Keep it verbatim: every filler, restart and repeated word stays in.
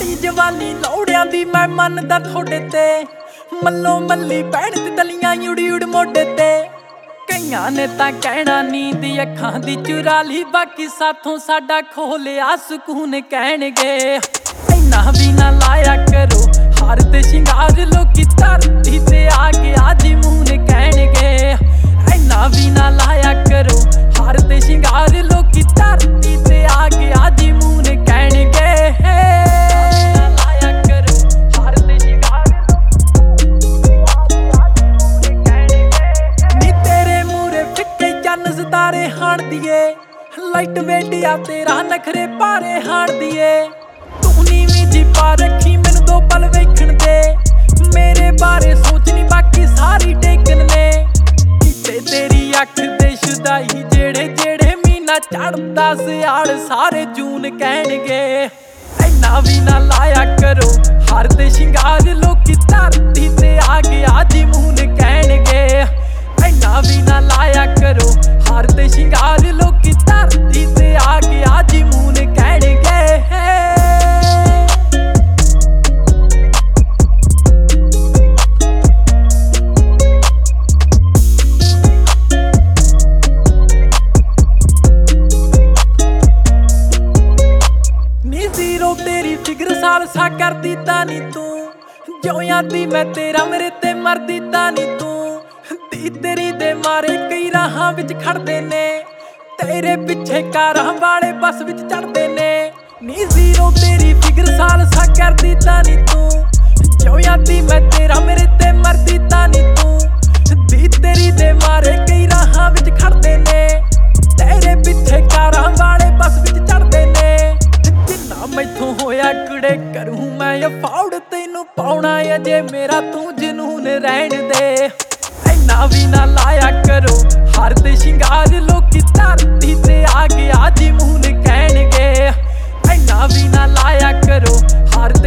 ਸਾੜੀ ਜਵਾਨੀ ਲੌੜਿਆਂ ਦੀ ਮੈਂ ਮੰਨਦਾ ਥੋੜੇ ਤੇ ਮੱਲੋ ਮੱਲੀ ਪੈਣ ਤੇ ਤਲੀਆਂ ਉੜੀ ਉੜ ਮੋਢੇ ਤੇ ਕਈਆਂ ਨੇ ਤਾਂ ਕਹਿਣਾ ਨੀਂਦ ਅੱਖਾਂ ਦੀ ਚੁਰਾ ਲਈ ਬਾਕੀ ਸਾਥੋਂ ਸਾਡਾ ਖੋਹ ਲਿਆ ਸਕੂਨ ਕਹਿਣਗੇ ਇੰਨਾ ਵੀ ਨਾ ਲਾਇਆ ਕਰੋ ਹਾਰ ਤੇ ਸ਼ਿੰਗਾਰ ਲੋਕੀ ਧਰਤੀ ਤੇ ਆ ਗਿਆ ਜੀ ਮੂੰਹ ਨੇ ਕਹਿਣਗੇ ਇੰਨਾ ਵੀ ਨਾ ਲਾਇਆ ਕਰੋ ਹਾਰ ਤੇ ਸ਼ਿੰਗਾਰ ਲੋਕੀ ਧਰਤੀ ਤੇ ਆ ਗਿਆ ਜੀ ਮੂੰਹ ਨੇ ਕਹਿਣਗੇ ਸਿਤਾਰੇ ਹਾਣ ਦੀਏ ਲਾਈਟ ਵੇਟਿਆ ਤੇਰਾ ਨਖਰੇ ਭਾਰੇ ਹਾਣ ਦੀਏ ਤੂੰ ਨੀਵੀਂ ਜੀ ਪਾ ਰੱਖੀ ਮੈਨੂੰ ਦੋ ਪਲ ਵੇਖਣ ਦੇ ਮੇਰੇ ਬਾਰੇ ਸੋਚਣੀ ਬਾਕੀ ਸਾਰੀ ਟੇਕਨ ਨੇ ਕਿਤੇ ਤੇਰੀ ਅੱਖ ਦੇ ਸ਼ੁਦਾਈ ਜਿਹੜੇ ਜਿਹੜੇ ਮਹੀਨਾ ਚੜਦਾ ਸਿਆਲ ਸਾਰੇ ਜੂਨ ਕਹਿਣਗੇ ਇੰਨਾ ਵੀ ਨਾ ਲਾਇਆ ਕਰੋ ਹਾਰ ਤੇ ਸ਼ਿੰਗਾਰ ਲੋਕੀ ਧਰਤੀ ਤੇ ਆ ਗਿਆ ਜੀ ਮੂੰਹ ਨੇ ਕਹਿਣਗੇ ਇੰਨਾ ਵੀ ਨਾ ਲਾਇਆ ਕਰੋ ਹਾਰ ਤੇ ਸ਼ਿੰਗਾਰ ਲੋਕੀ ਧਰਤੀ ਤੇ ਆ ਗਿਆ ਜੀ ਮੂੰਹ ਨੇ ਕਹਿਣਗੇ ਨੀ ਜ਼ੀਰੋ ਤੇਰੀ ਫਿਕਰ ਸਾਲਸਾ ਕਰਦੀ ਤਾਂ ਨੀ ਤੂੰ ਜਿਉਂ ਯਾਦੀ ਮੈਂ ਤੇਰਾ ਮੇਰੇ ਤੇ ਮਰਦੀ ਤਾਂ ਨੀ ਤੂੰ ਦੀ ਤੇਰੀ ਦੇ ਮਾਰੇ ਕਈ ਰਾਹਾਂ ਵਿੱਚ ਖੜਦੇ ਨੇ ਤੇਰੇ ਪਿੱਛੇ ਕਾਰਾਂ ਵਾਲੇ ਬੱਸ ਵਿੱਚ ਚੜਦੇ ਨੇ ਨੀ ਜ਼ੀਰੋ ਤੇਰੀ ਫਿਕਰ ਸਾਲਸਾ ਕਰਦੀ ਤਾਂ ਨੀ ਤੂੰ ਜਿਉਂ ਯਾਦੀ ਮੈਂ ਤੇਰਾ ਮੇਰੇ ਤੇ ਮਰਦੀ ਤਾਂ ਨੀ ਤੂੰ ਦੀ ਤੇਰੀ ਦੇ ਮਾਰੇ ਕਈ ਰਾਹਾਂ ਵਿੱਚ ਖੜਦੇ ਨੇ ਤੇਰੇ ਪਿੱਛੇ ਕਾਰਾਂ ਵਾਲੇ ਬੱਸ ਵਿੱਚ ਚੜਦੇ ਨੇ ਜਿੰਨਾ ਮੈਥੋਂ ਹੋਇਆ ਕੁੜੇ ਕਰੂੰ ਮੈਂ ਅਫੋਰਡ ਤੈਨੂੰ ਪਾਉਣਾ ਅਜੇ ਮੇਰਾ ਤੂੰ ਜਨੂਨ ਰਹਿਣ ਦੇ ਇੰਨਾ ਵੀ ਨਾ ਲਾਇਆ ਕਰੋ ਹਾਰ ਤੇ ਸ਼ਿੰਗਾਰ ਲੋਕੀ ਧਰਤੀ ਤੇ ਆ ਗਿਆ ਜੀ ਮੂੰਹ ਨੇ ਕਹਿਣਗੇ ਇੰਨਾ ਵੀ ਨਾ ਲਾਇਆ ਕਰੋ ਹਾਰ